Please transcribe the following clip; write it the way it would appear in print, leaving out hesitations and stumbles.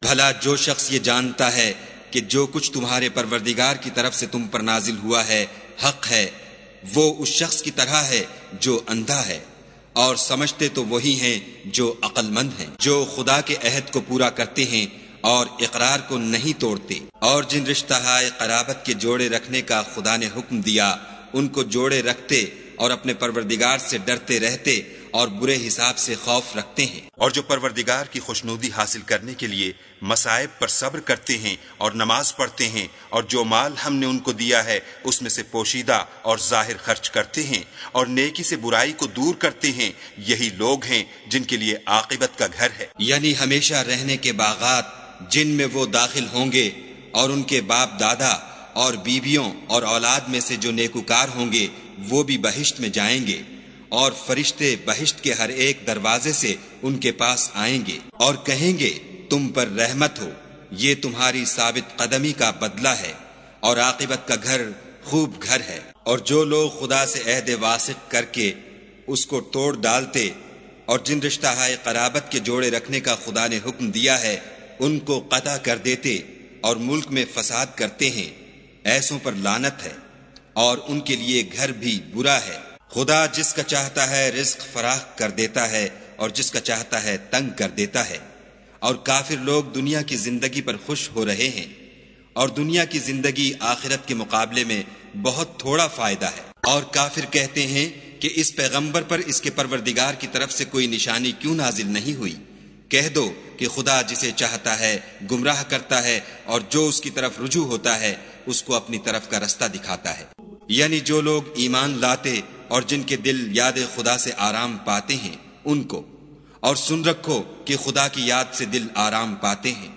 بھلا جو شخص یہ جانتا ہے کہ جو کچھ تمہارے پروردگار کی طرف سے تم پر نازل ہوا ہے حق ہے، وہ اس شخص کی طرح ہے جو اندھا ہے، اور سمجھتے تو وہی ہیں جو عقل مند ہیں، جو خدا کے عہد کو پورا کرتے ہیں اور اقرار کو نہیں توڑتے، اور جن رشتہ قرابت کے جوڑے رکھنے کا خدا نے حکم دیا ان کو جوڑے رکھتے اور اپنے پروردگار سے ڈرتے رہتے اور برے حساب سے خوف رکھتے ہیں، اور جو پروردگار کی خوشنودی حاصل کرنے کے لیے مصائب پر صبر کرتے ہیں اور نماز پڑھتے ہیں، اور جو مال ہم نے ان کو دیا ہے اس میں سے پوشیدہ اور ظاہر خرچ کرتے ہیں اور نیکی سے برائی کو دور کرتے ہیں، یہی لوگ ہیں جن کے لیے عاقبت کا گھر ہے، یعنی ہمیشہ رہنے کے باغات جن میں وہ داخل ہوں گے، اور ان کے باپ دادا اور بیویوں اور اولاد میں سے جو نیکوکار ہوں گے وہ بھی بہشت میں جائیں گے، اور فرشتے بہشت کے ہر ایک دروازے سے ان کے پاس آئیں گے اور کہیں گے تم پر رحمت ہو، یہ تمہاری ثابت قدمی کا بدلہ ہے اور عاقبت کا گھر خوب گھر ہے۔ اور جو لوگ خدا سے عہد واثق کر کے اس کو توڑ ڈالتے اور جن رشتہ قرابت کے جوڑے رکھنے کا خدا نے حکم دیا ہے ان کو قطع کر دیتے اور ملک میں فساد کرتے ہیں، ایسوں پر لعنت ہے اور ان کے لیے گھر بھی برا ہے۔ خدا جس کا چاہتا ہے رزق فراخ کر دیتا ہے اور جس کا چاہتا ہے تنگ کر دیتا ہے، اور کافر لوگ دنیا کی زندگی پر خوش ہو رہے ہیں، اور دنیا کی زندگی آخرت کے مقابلے میں بہت تھوڑا فائدہ ہے۔ اور کافر کہتے ہیں کہ اس پیغمبر پر اس کے پروردگار کی طرف سے کوئی نشانی کیوں نازل نہیں ہوئی؟ کہہ دو کہ خدا جسے چاہتا ہے گمراہ کرتا ہے اور جو اس کی طرف رجوع ہوتا ہے اس کو اپنی طرف کا رستہ دکھاتا ہے، یعنی جو لوگ ایمان لاتے اور جن کے دل یاد خدا سے آرام پاتے ہیں ان کو، اور سن رکھو کہ خدا کی یاد سے دل آرام پاتے ہیں۔